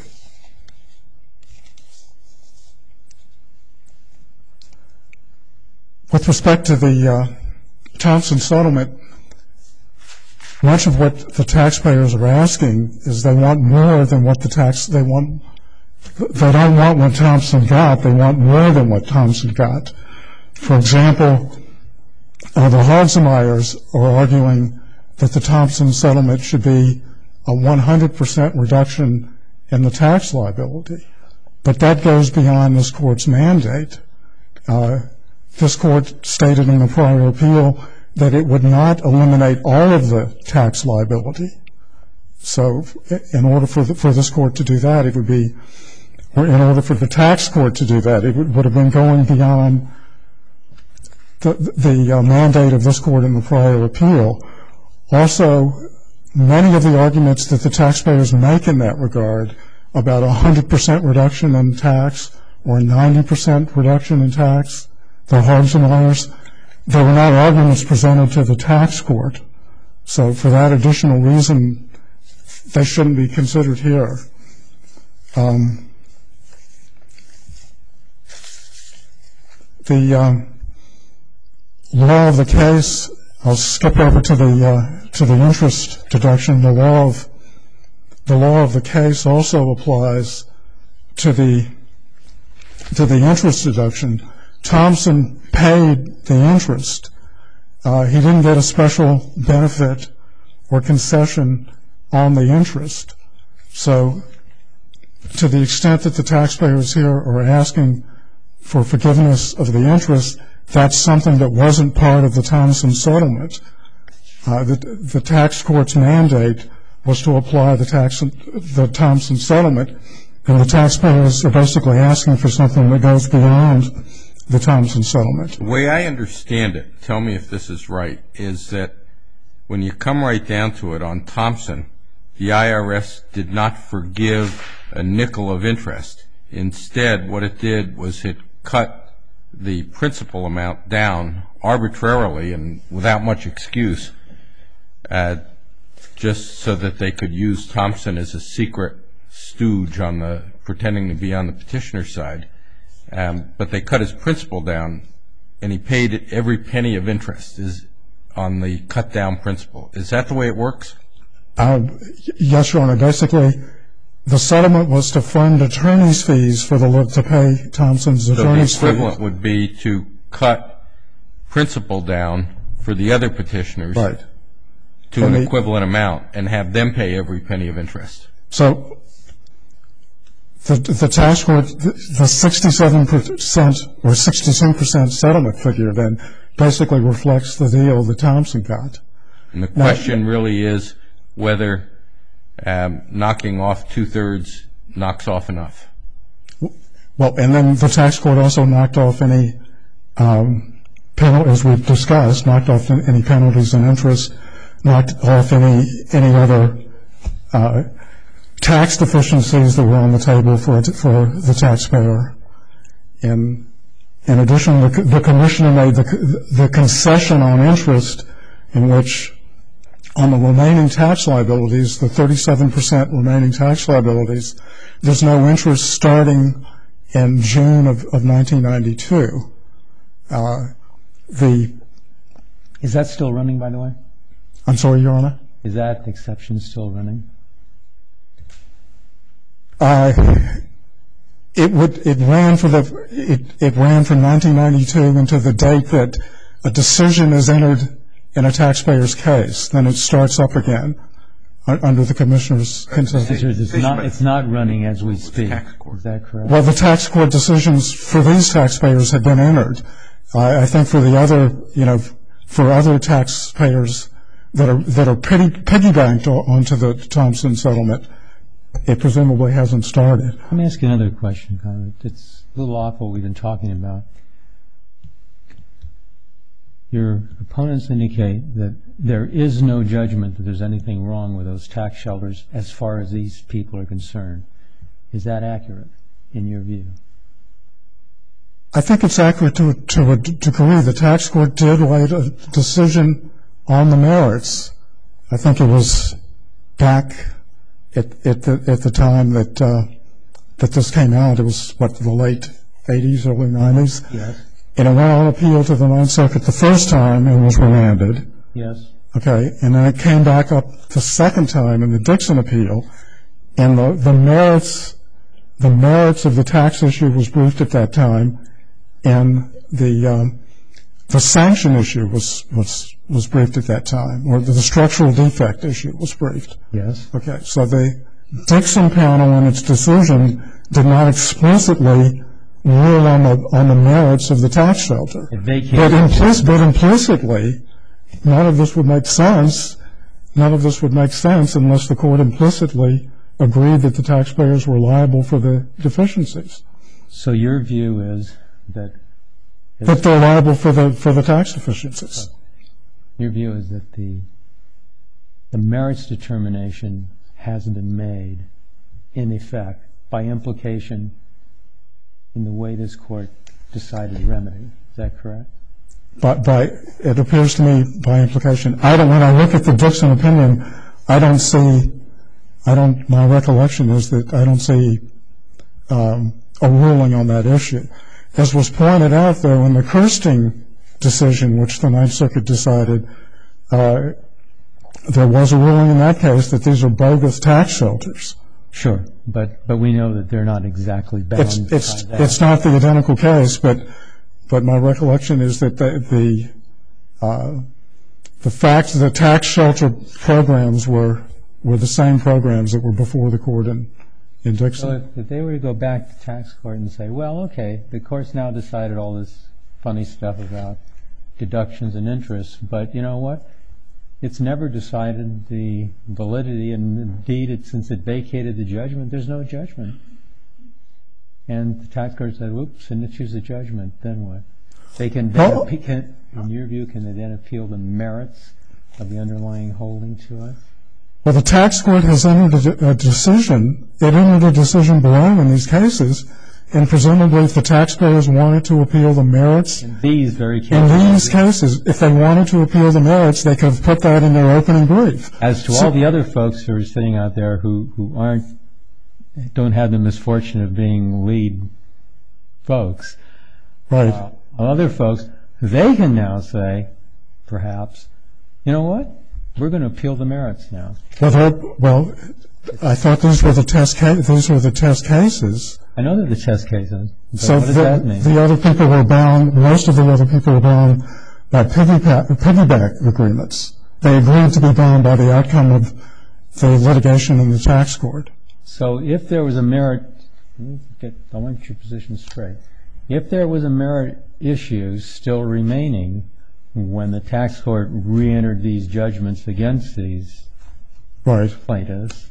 With respect to the Thompson settlement, much of what the taxpayers are asking is they want more than what they want. They don't want what Thompson got. They want more than what Thompson got. For example, the Hogsemeyers are arguing that the Thompson settlement should be a 100% reduction in the tax liability. But that goes beyond this court's mandate. This court stated in the prior appeal that it would not eliminate all of the tax liability. So in order for this court to do that, it would be, or in order for the tax court to do that, it would have been going beyond the mandate of this court in the prior appeal. Also, many of the arguments that the taxpayers make in that regard about 100% reduction in tax or 90% reduction in tax, the Hogsemeyers, they were not arguments presented to the tax court. So for that additional reason, they shouldn't be considered here. The law of the case, I'll skip over to the interest deduction. The law of the case also applies to the interest deduction. Thompson paid the interest. He didn't get a special benefit or concession on the interest. So to the extent that the taxpayers here are asking for forgiveness of the interest, that's something that wasn't part of the Thompson settlement. the tax court's mandate was to apply the Thompson settlement, and the taxpayers are basically asking for something that goes beyond the Thompson settlement. The way I understand it, tell me if this is right, is that when you come right down to it on Thompson, the IRS did not forgive a nickel of interest. Instead, what it did was it cut the principal amount down arbitrarily and without much excuse, just so that they could use Thompson as a secret stooge pretending to be on the petitioner's side. But they cut his principal down, and he paid every penny of interest on the cut-down principal. Is that the way it works? Yes, Your Honor. Basically, the settlement was to fund attorney's fees to pay Thompson's attorney's fees. So the equivalent would be to cut principal down for the other petitioners to an equivalent amount and have them pay every penny of interest. So the tax court, the 67% or 62% settlement figure then basically reflects the deal that Thompson got. And the question really is whether knocking off two-thirds knocks off enough. Well, and then the tax court also knocked off any as we've discussed, knocked off any penalties and interest, knocked off any other tax deficiencies that were on the table for the taxpayer. In addition, the commissioner made the concession on interest in which on the remaining tax liabilities, the 37% remaining tax liabilities, there's no interest starting in June of 1992. Is that still running, by the way? I'm sorry, Your Honor? Is that exception still running? It ran from 1992 into the date that a decision is entered in a taxpayer's case. Then it starts up again under the commissioner's consent. It's not running as we speak. Is that correct? Well, the tax court decisions for these taxpayers have been entered. I think for the other, for other taxpayers that are piggybacked onto the Thompson settlement, it presumably hasn't started. Let me ask you another question, Conrad. It's a little off what we've been talking about. Your opponents indicate that there is no judgment that there's anything wrong with those tax shelters as far as these people are concerned. Is that accurate in your view? I think it's accurate to a degree. The tax court did write a decision on the merits. I think it was back at the time that this came out. It was, the late 80s, early 90s? Yes. And it went on appeal to the Ninth Circuit the first time and was remanded. Yes. Okay. And then it came back up the second time in the Dixon appeal, and the merits of the tax issue was briefed at that time, and the sanction issue was briefed at that time, or the structural defect issue was briefed. Yes. Okay. So the Dixon panel in its decision did not explicitly rule on the merits of the tax shelter. But implicitly, none of this would make sense. None of this would make sense unless the court implicitly agreed that the taxpayers were liable for the deficiencies. So your view is that they're liable for the tax deficiencies. Your view is that the merits determination hasn't been made, in effect, by implication in the way this court decided remedy. Is that correct? It appears to me by implication. When I look at the Dixon opinion, my recollection is that I don't see a ruling on that issue. As was pointed out, though, in the Kirsting decision, which the Ninth Circuit decided, there was a ruling in that case that these are bogus tax shelters. Sure, but we know that they're not exactly bound by that. It's not the identical case, but my recollection is that the fact that the tax shelter programs were the same programs that were before the court in Dixon. So if they were to go back to tax court and say, well, okay, the court's now decided all this funny stuff about deductions and interest, but you know what? it's never decided the validity, and indeed, since it vacated the judgment, there's no judgment. And the tax court said, whoops, and issues a judgment, then what? They can, in your view, can they then appeal the merits of the underlying holding to us? Well, the tax court has entered a decision. It entered a decision below in these cases, and presumably if the taxpayers wanted to appeal the merits In these cases, if they wanted to appeal the merits, they could have put that in their opening brief. As to all the other folks who are sitting out there who don't have the misfortune of being lead folks, Right. Other folks, they can now say, perhaps, you know what? We're going to appeal the merits now. Well, I thought these were the test cases. I know they're the test cases. But So what does that mean? the other people were bound. Most of the other people were bound by piggyback agreements. They agreed to be bound by the outcome of the litigation in the tax court. So if there was a merit, I want your position straight. If there was a merit issue still remaining when the tax court re-entered these judgments against these plaintiffs,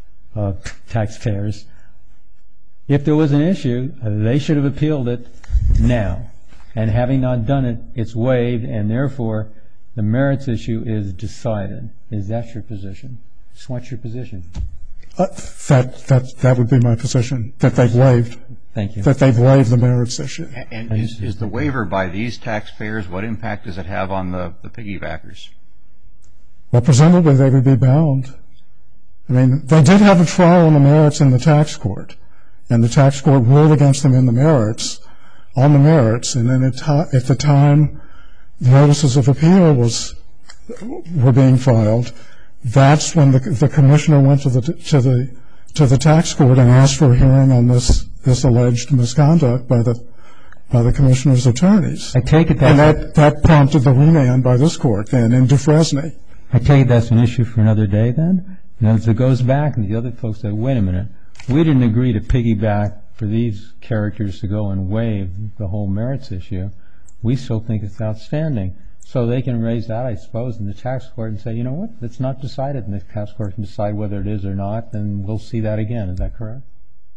taxpayers, if there was an issue, they should have appealed it now. And having not done it, it's waived, and therefore the merits issue is decided. Is that your position? Just want your position. That would be my position, that they've waived. Thank you. That they've waived the merits issue. And is the waiver by these taxpayers, what impact does it have on the piggybackers? Well, presumably they would be bound. I mean, they did have a trial on the merits in the tax court, and the tax court ruled against them on the merits, and then at the time the notices of appeal were being filed, that's when the commissioner went to the tax court and asked for a hearing on this alleged misconduct by the commissioner's attorneys. I take it and that prompted the remand by this court then in Dufresne. I take it that's an issue for another day then? And as it goes back and the other folks say, wait a minute, we didn't agree to piggyback for these characters to go and waive the whole merits issue. We still think it's outstanding. So they can raise that, I suppose, in the tax court and say, you know what, it's not decided, and the tax court can decide whether it is or not, and we'll see that again. Is that correct?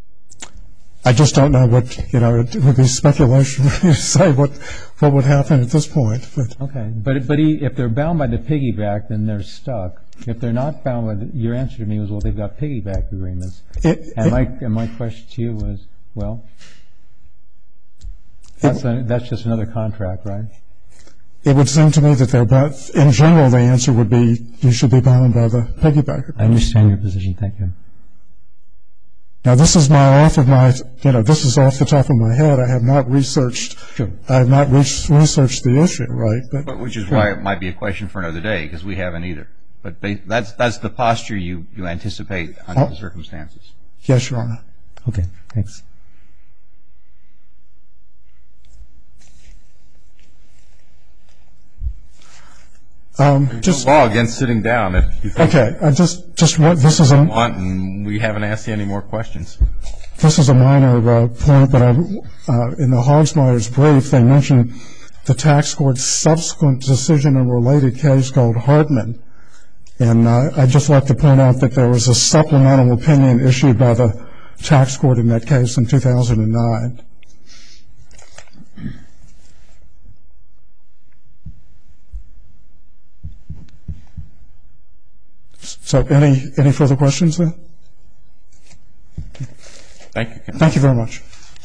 I just don't know it would be speculation to say what would happen at this point. Okay, but if they're bound by the piggyback, then they're stuck. If they're not bound by your answer to me was, well, they've got piggyback agreements. And my question to you was, well, that's just another contract, right? It would seem to me that they're bound. In general, the answer would be you should be bound by the piggyback agreement. I understand your position. Thank you. Now, this is off the top of my head. I have not researched. Sure. I have not researched the issue, right? But which is why it might be a question for another day, because we haven't either. But that's the posture you anticipate under the circumstances. Yes, Your Honor. Okay. Thanks. There's no law against sitting down. If you think okay. I just want this is and we haven't asked you any more questions. This is a minor point, but in the Hogsmeyer's brief, they mentioned the tax court's subsequent decision in a related case called Hartman. And I'd just like to point out that there was a supplemental opinion issued by the tax court in that case in 2009. So any further questions then? Thank you, Counsel. Thank you very much.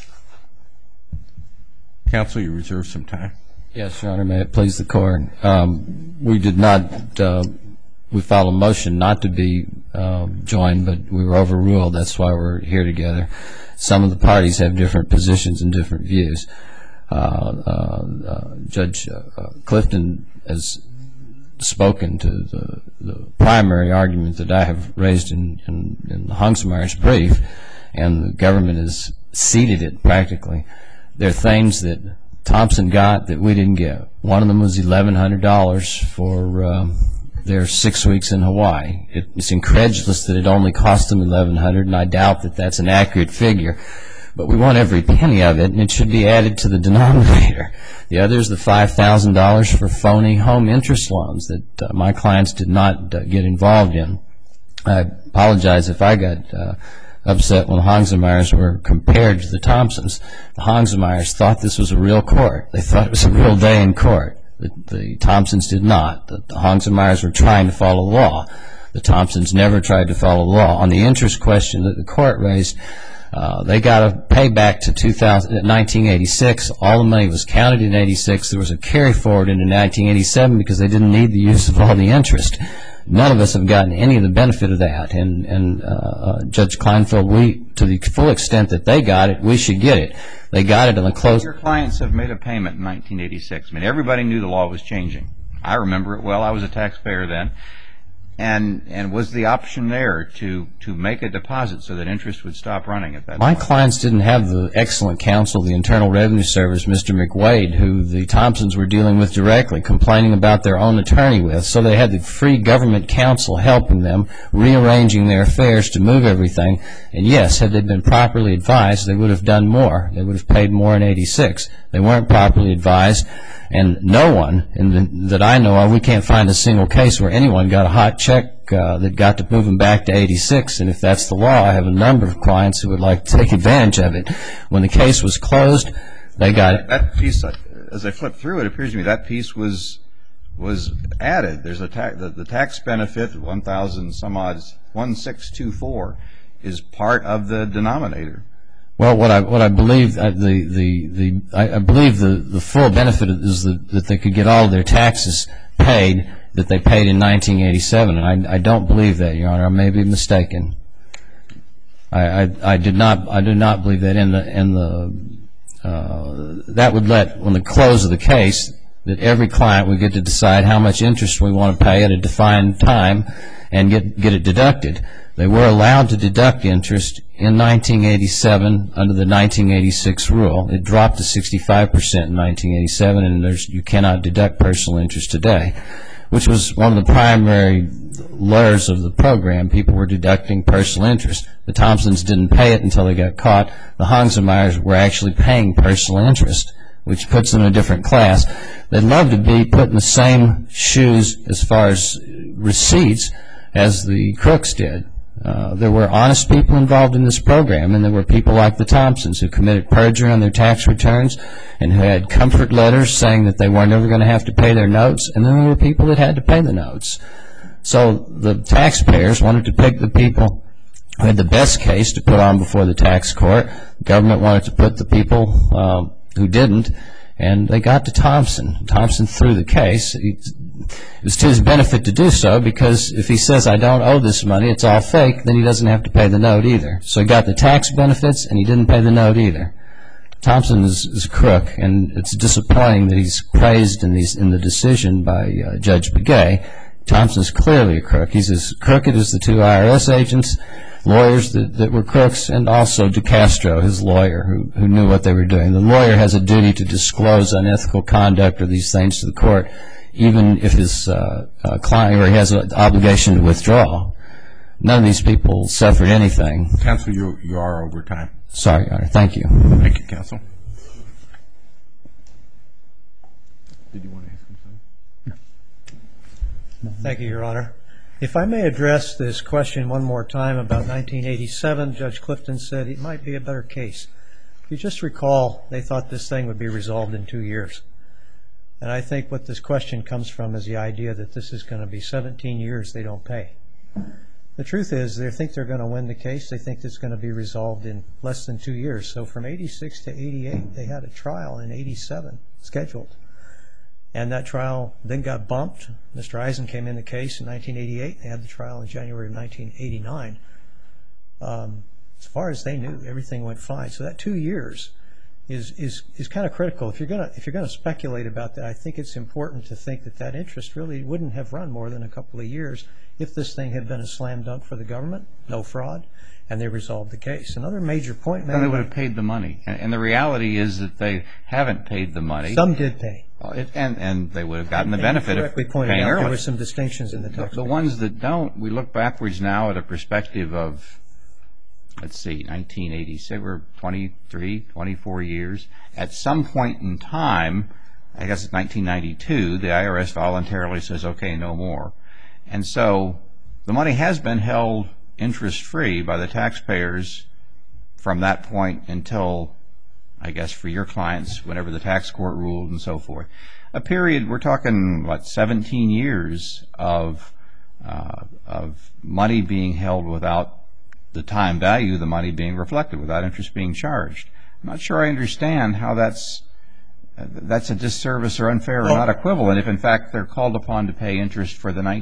Counsel, you reserve some time. Yes, Your Honor, may it please the Court. We did not, we filed a motion not to be joined, but we were overruled. That's why we're here together. Some of the parties have different positions and different views. Judge Clifton has spoken to the primary argument that I have raised in the Hogsmeyer's brief, and the government has ceded it practically. There are things that Thompson got that we didn't get. One of them was $1,100 for their 6 weeks in Hawaii. It's incredulous that it only cost them $1,100, and I doubt that that's an accurate figure. but we want every penny of it, and it should be added to the denominator. The other is the $5,000 for phony home interest loans that my clients did not get involved in. I apologize if I got upset when the Hongsemeyers were compared to the Thompsons. The Hongsemeyers thought this was a real court. They thought it was a real day in court. The Thompsons did not. The Hongsemeyers were trying to follow the law. The Thompsons never tried to follow the law. On the interest question that the court raised, they got to pay back to 1986. All the money was counted in 86. There was a carry forward into 1987 because they didn't need the use of all the interest. None of us have gotten any of the benefit of that. And Judge Kleinfeld, to the full extent that they got it, we should get it. They got it on the close. Your clients have made a payment in 1986. I mean, everybody knew the law was changing. I remember it well. I was a taxpayer then. And was the option there to make a deposit so that interest would stop running at that My point? clients didn't have the excellent counsel, the Internal Revenue Service, Mr. McWade, who the Thompsons were dealing with directly, complaining about their own attorney with. So they had the free government counsel helping them, rearranging their affairs to move everything. And yes, had they been properly advised, they would have done more. They would have paid more in 86. They weren't properly advised. And no one that I know of, we can't find a single case where anyone got a hot check that got to move them back to 86. And if that's the law, I have a number of clients who would like to take advantage of it. When the case was closed, they got it. That piece, as I flip through it, appears to me that piece was added. There's the tax benefit, 1,000 some odd, 1,624, is part of the denominator. Well, what I believe I believe the full benefit is that they could get all of their taxes paid that they paid in 1987, and I don't believe that, Your Honor. I may be mistaken. I do not believe that that would let, on the close of the case, that every client would get to decide how much interest we want to pay at a defined time and get it deducted. They were allowed to deduct interest in 1987 under the 1986 rule. It dropped to 65% in 1987, and you cannot deduct personal interest today, which was one of the primary layers of the program. People were deducting personal interest. The Thompsons didn't pay it until they got caught. The Hongsemeyers were actually paying personal interest, which puts them in a different class. They'd love to be put in the same shoes as far as receipts as the crooks did. There were honest people involved in this program, and there were people like the Thompsons who committed perjury on their tax returns and who had comfort letters saying that they weren't ever going to have to pay their notes, and then there were people that had to pay the notes. So the taxpayers wanted to pick the people who had the best case to put on before the tax court. The government wanted to put the people who didn't, and they got to Thompson. Thompson threw the case. It was to his benefit to do so, because if he says, I don't owe this money, it's all fake, then he doesn't have to pay the note either. So he got the tax benefits, and he didn't pay the note either. Thompson is a crook, and it's disappointing that he's praised in the decision by Judge Begay. Thompson's clearly a crook. He's as crooked as the two IRS agents, lawyers that were crooks, and also DeCastro, his lawyer, who knew what they were doing. The lawyer has a duty to disclose unethical conduct or these things to the court, even if his client or he has an obligation to withdraw. None of these people suffered anything. Counsel, you are over time. Sorry, Your Honor. Thank you. Thank you, Counsel. Did you want to ask him something? Thank you, Your Honor. If I may address this question one more time about 1987, Judge Clifton said it might be a better case. If you just recall, they thought this thing would be resolved in 2 years. And I think what this question comes from is the idea that this is going to be 17 years they don't pay. The truth is, they think they're going to win the case. They think it's going to be resolved in less than 2 years. So from 86 to 88, they had a trial in 87 scheduled. And that trial then got bumped. Mr. Eisen came in the case in 1988. They had the trial in January of 1989. As far as they knew, everything went fine. So that 2 years is kind of critical. If you're going to speculate about that, I think it's important to think that interest really wouldn't have run more than a couple of years if this thing had been a slam dunk for the government, no fraud, and they resolved the case. Another major point. Then they would have paid the money. And the reality is that they haven't paid the money. Some did pay. And they would have gotten the benefit of paying early. There were some distinctions in the text. The ones that don't, we look backwards now at a perspective of let's see, 1986, we're 23, 24 years. At some point in time, I guess it's 1992, the IRS voluntarily says, okay, no more. And so the money has been held interest-free by the taxpayers from that point until, I guess, for your clients, whenever the tax court ruled and so forth. A period, we're talking, 17 years of money being held without the time value of the money being reflected, without interest being charged. I'm not sure I understand how that's a disservice or unfair or not equivalent if, in fact, they're called upon to pay interest for the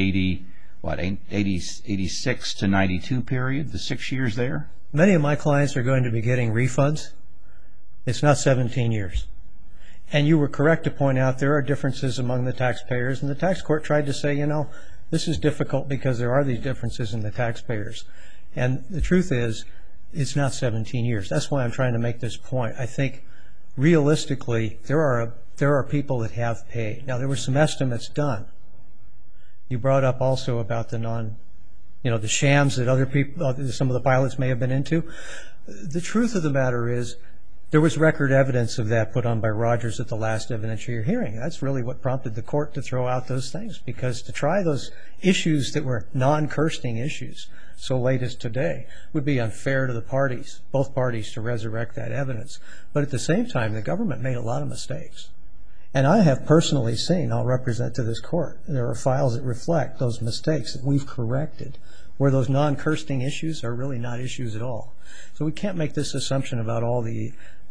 1986 to 92 period, the 6 years there? Many of my clients are going to be getting refunds. It's not 17 years. And you were correct to point out there are differences among the taxpayers, and the tax court tried to say, this is difficult because there are these differences in the taxpayers. And the truth is, it's not 17 years. That's why I'm trying to make this point. I think realistically, there are people that have paid. Now, there were some estimates done. You brought up also about the the shams that other people, some of the pilots may have been into. The truth of the matter is, there was record evidence of that put on by Rogers at the last evidentiary hearing. That's really what prompted the court to throw out those things, because to try those issues that were non-Kirsting issues so late as today would be unfair to the parties, both parties, to resurrect that evidence. But at the same time, the government made a lot of mistakes. And I have personally seen, I'll represent to this court, there are files that reflect those mistakes that we've corrected, where those non-Kirsting issues are really not issues at all. So we can't make this assumption about all the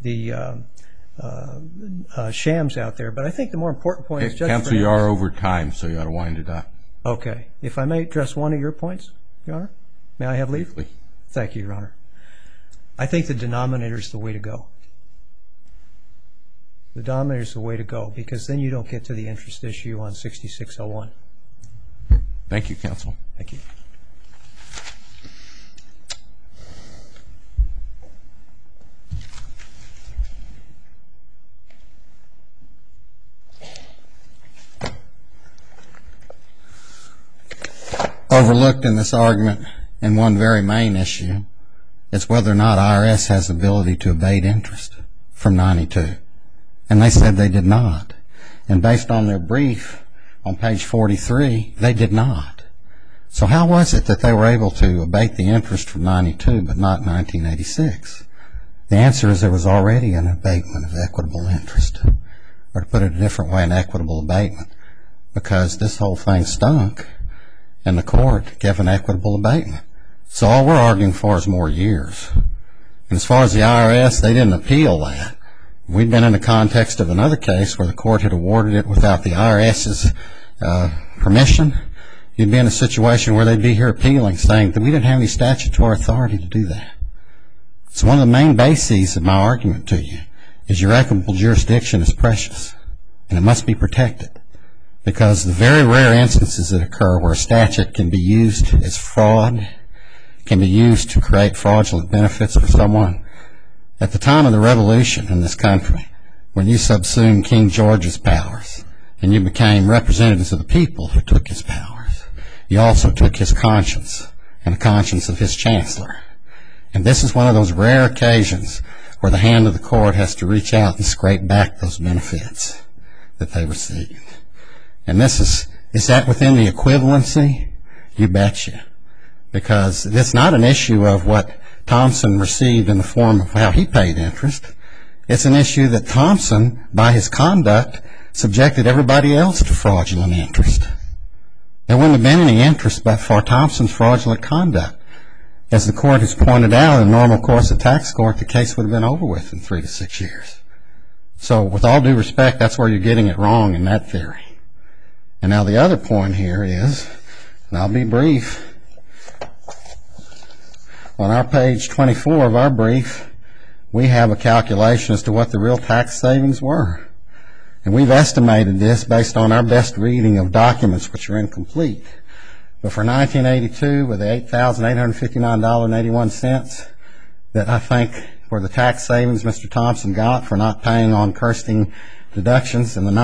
shams out there. But I think the more important point is, Judge Counsel, you are over time, so you ought to wind it up. Okay. If I may address one of your points, Your Honor, may I have leave? Briefly. Thank you, Your Honor. I think the denominator is the way to go. The denominator is the way to go, because then you don't get to the interest issue on 6601. Thank you, Counsel. Thank you. Overlooked in this argument, and one very main issue, is whether or not IRS has the ability to abate interest from 92. And they said they did not. And based on their brief on page 43, they did not. So how was it that they were able to abate the interest from 92 but not 1986? The answer is there was already an abatement of equitable interest. Or to put it a different way, an equitable abatement. Because this whole thing stunk, and the court gave an equitable abatement. So all we're arguing for is more years. And as far as the IRS, they didn't appeal that. We'd been in the context of another case where the court had awarded it without the IRS's permission. You'd be in a situation where they'd be here appealing, saying that we didn't have any statutory authority to do that. So one of the main bases of my argument to you is your equitable jurisdiction is precious, and it must be protected. Because the very rare instances that occur where a statute can be used as fraud, can be used to create fraudulent benefits for someone. At the time of the revolution in this country, when you subsumed King George's powers and you became representatives of the people who took his powers, you also took his conscience and the conscience of his chancellor. And this is one of those rare occasions where the hand of the court has to reach out and scrape back those benefits that they received. And is that within the equivalency? You betcha. Because it's not an issue of what Thompson received in the form of how he paid interest. It's an issue that Thompson, by his conduct, subjected everybody else to fraudulent interest. There wouldn't have been any interest but for Thompson's fraudulent conduct. As the court has pointed out, in the normal course of tax court, the case would have been over with in 3 to 6 years. So with all due respect, that's where you're getting it wrong in that theory. And now the other point here is, and I'll be brief, on our page 24 of our brief, we have a calculation as to what the real tax savings were. And we've estimated this based on our best reading of documents which are incomplete. But for 1982, with the $8,859.81 that I think were the tax savings Mr. Thompson got for not paying on Kirsting deductions, and the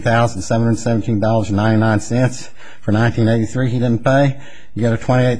$19,717.99 for 1983 he didn't pay, you got a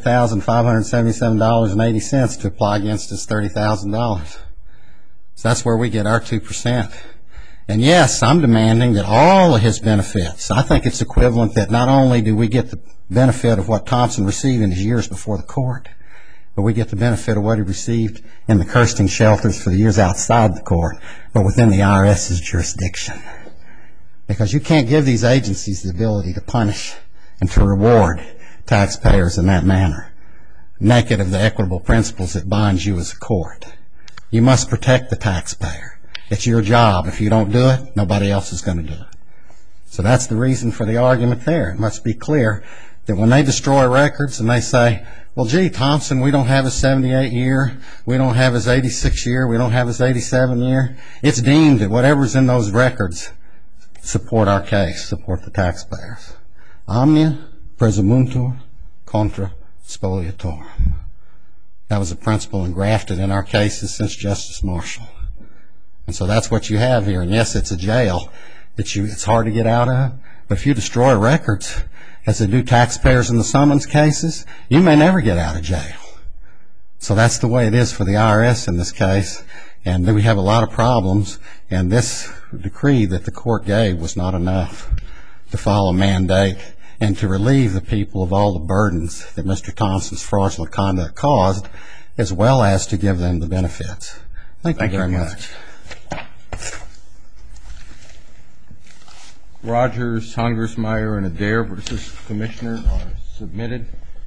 $28,577.80 to apply against his $30,000. So that's where we get our 2%. And yes, I'm demanding that all of his benefits, I think it's equivalent that not only do we get the benefit of what Thompson received in his years before the court, but we get the benefit of what he received in the Kirstein shelters for the years outside the court, but within the IRS's jurisdiction. Because you can't give these agencies the ability to punish and to reward taxpayers in that manner, naked of the equitable principles that binds you as a court. You must protect the taxpayer. It's your job. If you don't do it, nobody else is going to do it. So that's the reason for the argument there. It must be clear that when they destroy records and they say, well, gee, Thompson, we don't have his 78 year, we don't have his 86 year, we don't have his 87 year, it's deemed that whatever's in those records support our case, support the taxpayers. Omnia presumuntur contra spoliatorum. That was a principle engrafted in our cases since Justice Marshall. And so that's what you have here. And yes, it's a jail that it's hard to get out of, but if you destroy records, as they do taxpayers in the summons cases, you may never get out of jail. So that's the way it is for the IRS in this case, and we have a lot of problems, and this decree that the court gave was not enough to follow a mandate and to relieve the people of all the burdens that Mr. Thompson's fraudulent conduct caused, as well as to give them the benefits. Thank you very much. Rogers, Hungersmeyer, and Adair versus Commissioner are submitted.